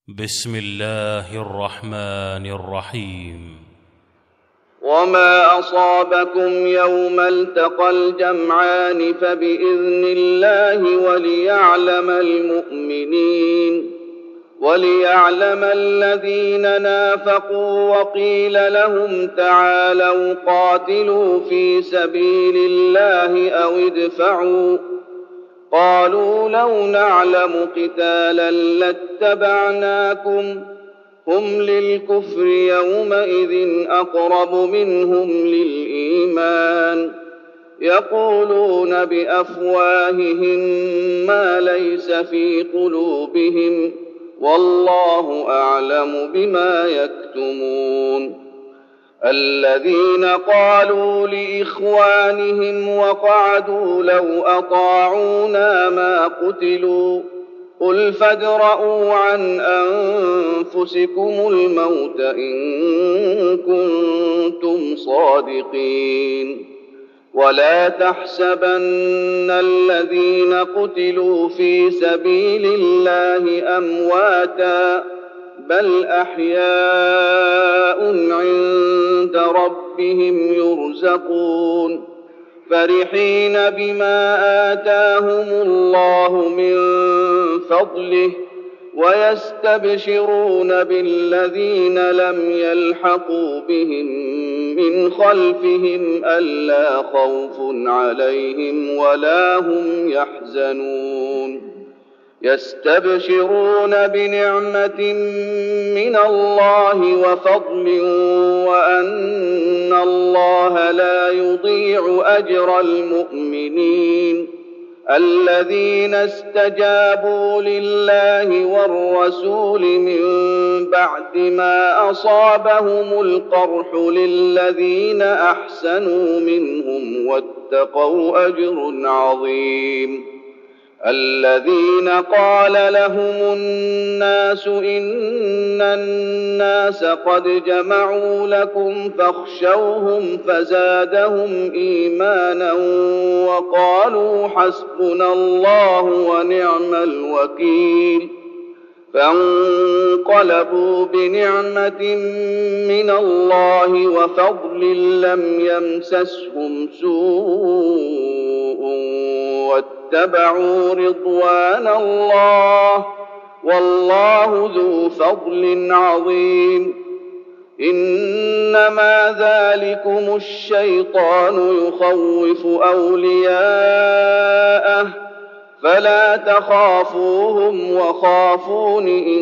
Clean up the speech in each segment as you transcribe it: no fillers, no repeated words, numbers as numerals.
بسم الله الرحمن الرحيم. وما أصابكم يوم التقى الجمعان فبإذن الله وليعلم الذين نافقوا وقيل لهم تعالوا قاتلوا في سبيل الله أو ادفعوا قالوا لو نعلم قتالا لاتبعناكم هم للكفر يومئذ أقرب منهم للإيمان يقولون بأفواههم ما ليس في قلوبهم والله أعلم بما يكتمون. الذين قالوا لإخوانهم وقعدوا لو أطاعونا ما قتلوا قل فادرءوا عن أنفسكم الموت إن كنتم صادقين. ولا تحسبن الذين قتلوا في سبيل الله أمواتا بل أحياء عند ربهم يرزقون فرحين بما آتاهم الله من فضله ويستبشرون بالذين لم يلحقوا بهم من خلفهم ألا خوف عليهم ولا هم يحزنون. يستبشرون بنعمة من الله وفضل وأن الله لا يضيع أجر المؤمنين. الذين استجابوا لله والرسول من بعد ما أصابهم القرح للذين أحسنوا منهم واتقوا أجر عظيم. الذين قال لهم الناس إن الناس قد جمعوا لكم فاخشوهم فزادهم إيمانا وقالوا حسبنا الله ونعم الوكيل. فانقلبوا بنعمة من الله وفضل لم يمسسهم سوء واتبعوا رضوان الله والله ذو فضل عظيم. إنما ذلكم الشيطان يخوف أولياءه فلا تخافوهم وخافون إن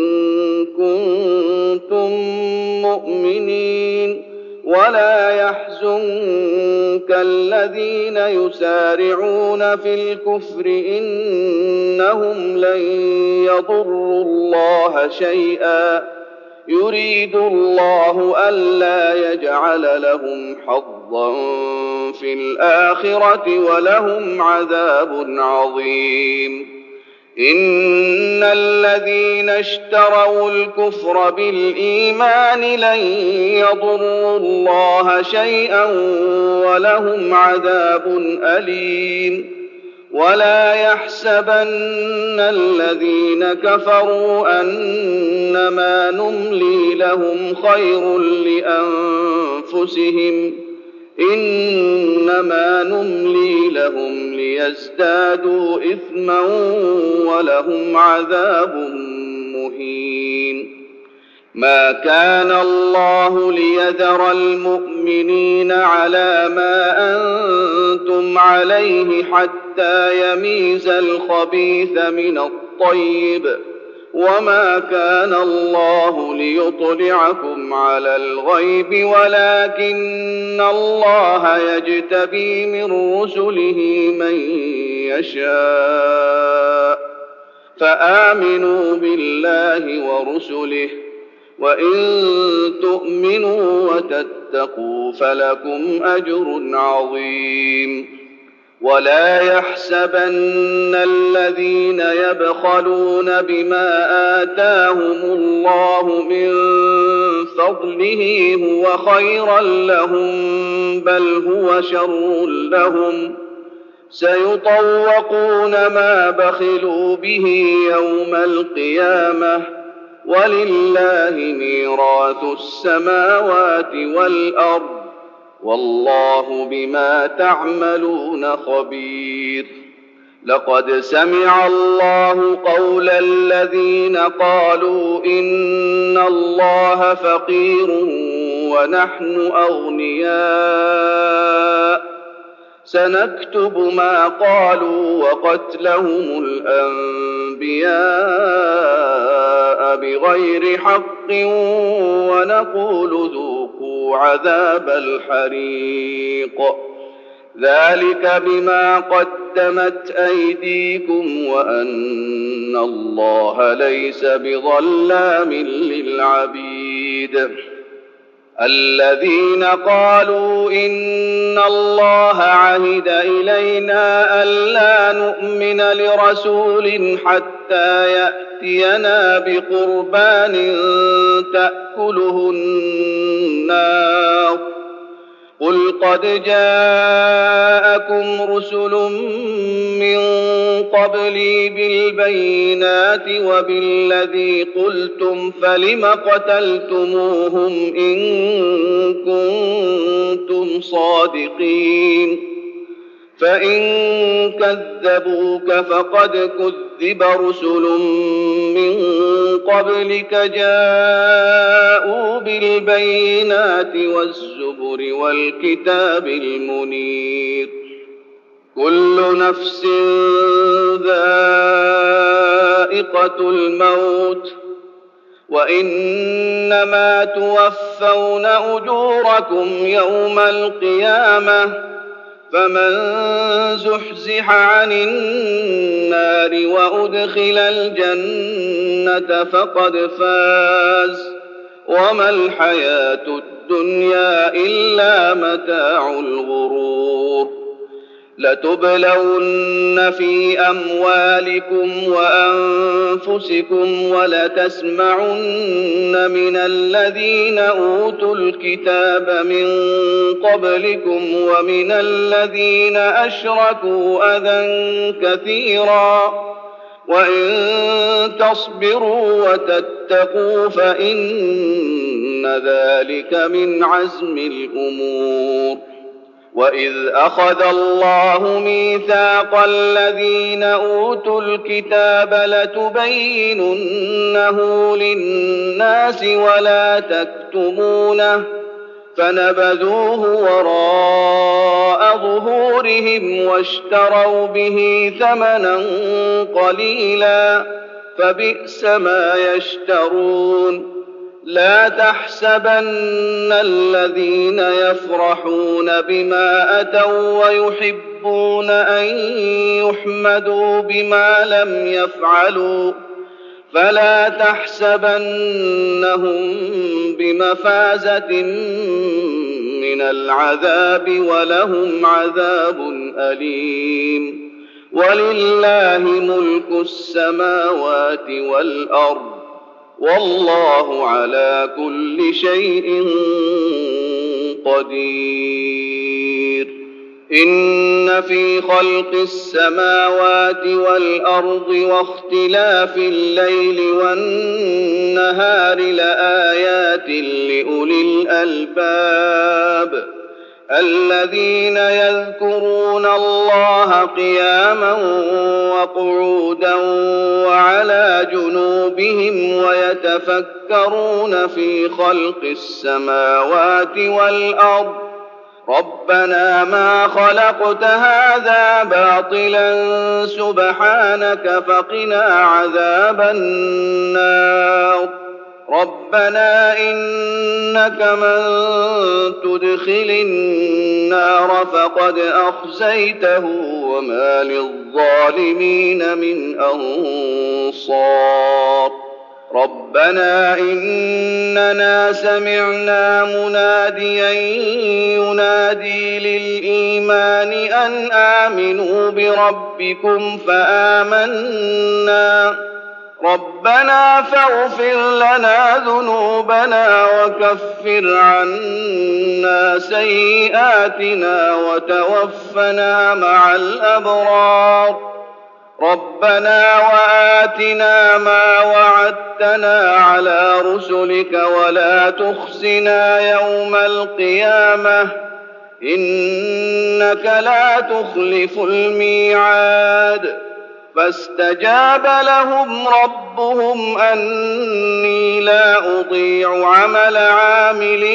كنتم مؤمنين. ولا يحزنك الذين يسارعون في الكفر إنهم لن يضروا الله شيئا يريد الله ألا يجعل لهم حظا في الآخرة ولهم عذاب عظيم. إن الذين اشتروا الكفر بالإيمان لن يضروا الله شيئا ولهم عذاب أليم. ولا يحسبن الذين كفروا أنما نملي لهم خير لأنفسهم إنما نملي لهم ليزدادوا إثما ولهم عذاب مهين. ما كان الله ليذر المؤمنين على ما أنتم عليه حتى يميز الخبيث من الطيب وما كان الله ليطلعكم على الغيب ولكن الله يجتبي من رسله من يشاء فآمنوا بالله ورسله وإن تؤمنوا وتتقوا فلكم أجر عظيم. ولا يحسبن الذين يبخلون بما آتاهم الله من فضله هو خيرا لهم بل هو شر لهم سيطوقون ما بخلوا به يوم القيامة ولله ميراث السماوات والأرض والله بما تعملون خبير. لقد سمع الله قول الذين قالوا إن الله فقير ونحن أغنياء سنكتب ما قالوا وقتلهم الأنبياء بغير حق ونقول ذوقوا عذاب الحريق ذلك بما قدمت أيديكم وأن الله ليس بظلام للعبيد. الذين قالوا إن الله عهد إلينا ألا نؤمن لرسول حتى يأتينا بقربان تأكله النار قل قد جاءكم رسل من قبلي بالبينات وبالذي قلتم فلم قتلتموهم إن كنتم صادقين فإن كذبوك فقد كذب رسل من قبلك جاءوا بالبينات والزبر والكتاب المنير كل نفس ذائقة الموت وإنما توفون أجوركم يوم القيامة فمن زحزح عن النار وأدخل الجنة فقد فاز وما الحياة الدنيا إلا متاع الغرور. لتبلون في أموالكم وأنفسكم ولتسمعن من الذين أوتوا الكتاب من قبلكم ومن الذين أشركوا أذى كثيرا وإن تصبروا وتتقوا فإن ذلك من عزم الأمور. وإذ أخذ الله ميثاق الذين أوتوا الكتاب لتبيننه للناس ولا تكتمونه فنبذوه وراء ظهورهم واشتروا به ثمنا قليلا فبئس ما يشترون. لا تحسبن الذين يفرحون بما أتوا ويحبون أن يحمدوا بما لم يفعلوا فلا تحسبنهم بمفازة من العذاب ولهم عذاب أليم. ولله ملك السماوات والأرض والله على كل شيء قدير. إن في خلق السماوات والأرض واختلاف الليل والنهار لآيات لأولي الألباب الذين يذكرون الله قياما وقعودا وعلى جنوبهم ويتفكرون في خلق السماوات والأرض ربنا ما خلقت هذا باطلا سبحانك فقنا عذاب النار. ربنا إنك من تدخل النار فقد أخزيته وما للظالمين من أنصار. ربنا إننا سمعنا مناديا ينادي للإيمان أن آمنوا بربكم فآمنا ربنا فاغفر لنا ذنوبنا وكفر عنا سيئاتنا وتوفنا مع الأبرار. ربنا وآتنا ما وعدتنا وعدتنا على رسلك ولا تخزنا يوم القيامة إنك لا تخلف الميعاد فاستجاب لهم ربهم أني لا أضيع عمل عامل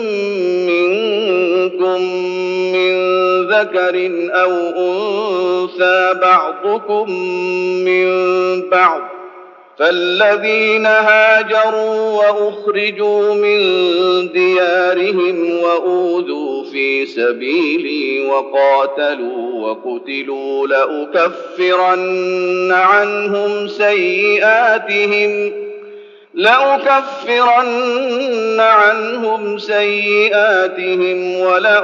منكم من ذكر أو أنثى بعضكم من بعض فالذين هاجروا وأخرجوا من ديارهم وأوذوا في سبيلي وقاتلوا وقتلوا لأكفرن عنهم سيئاتهم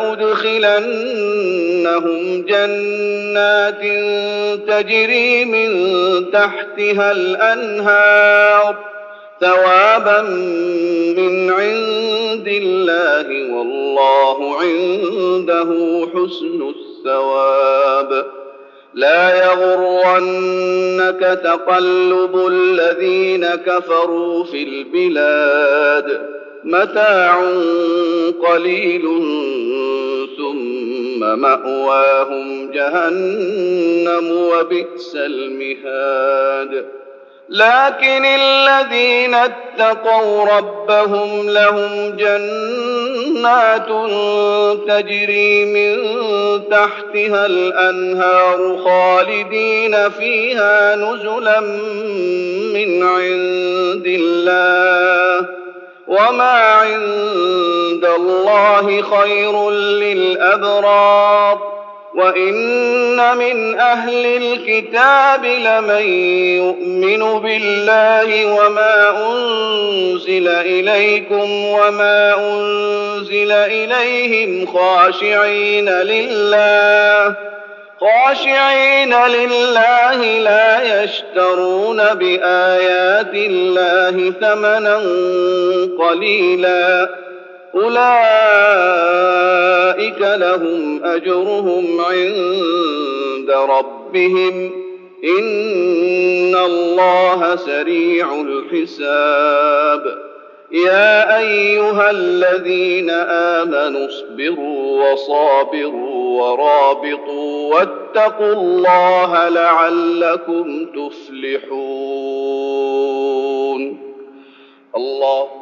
ولأدخلنهم جنات تجري من تحتها الأنهار ثوابا من عند الله والله عنده حسن الثواب لا يغرنك تقلب الذين كفروا في البلاد متاع قليل ثم مأواهم جهنم وبئس المهاد لكن الذين اتقوا ربهم لهم جنات تجري من تحتها الأنهار خالدين فيها نزلا من عند الله وما عند الله خير للأبرار وإن من أهل الكتاب لمن يؤمن بالله وما أنزل إليكم وما أنزل إليهم خاشعين لله لا يشترون بآيات الله ثمنا قليلا أولئك لهم أجرهم عند ربهم إن الله سريع الحساب يا أيها الذين آمنوا اصبروا وصابروا ورابطوا واتقوا الله لعلكم تفلحون الله